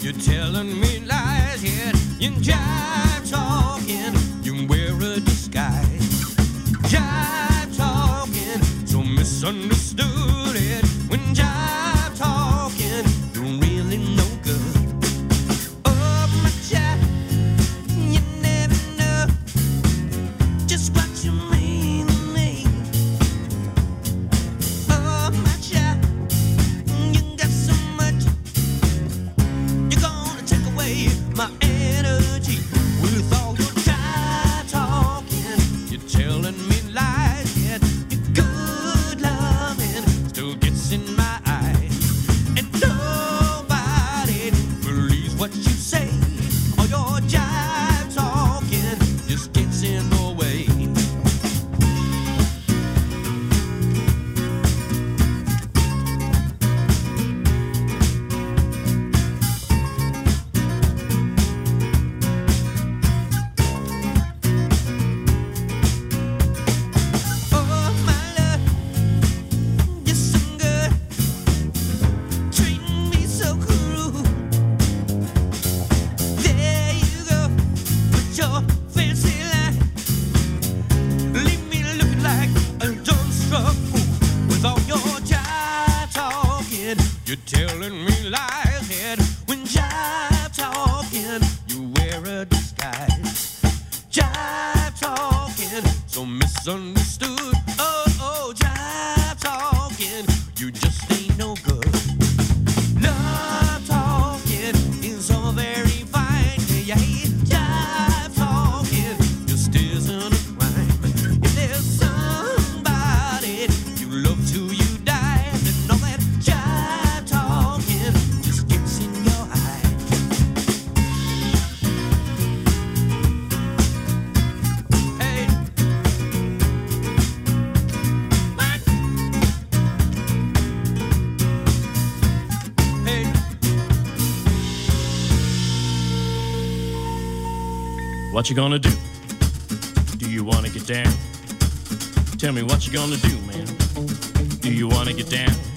You're telling me lies, yeah. You jive talking, you wear a disguise. Jive talking, so misunderstood it. When jive talking, you're really no good. Oh, my child, you never know just what you mean to me. Oh, my child, you got so much. You're gonna take away my energy with all your jive talking. You're telling me lies, yet your good loving still gets in my eye. And nobody believes what you say. All your jive talking just gets in the way. Oh, my love, you're so good, treating me so cruel. There you go, with your fancy lie. Leave me looking like a dumbstruck fool. With all your jive talking, you're telling me lies. Head when jive talking, you wear a disguise. Jive talking, so misunderstood. Oh, jive talking, you just ain't no good. Love talking is all very fine. Yeah, jive talking just isn't a crime. If there's somebody you love till you die, then all that jive talking just gets in your eye. Hey, hey. What you gonna do? Do you wanna get down? Tell me what you gonna do, man. Do you wanna get down?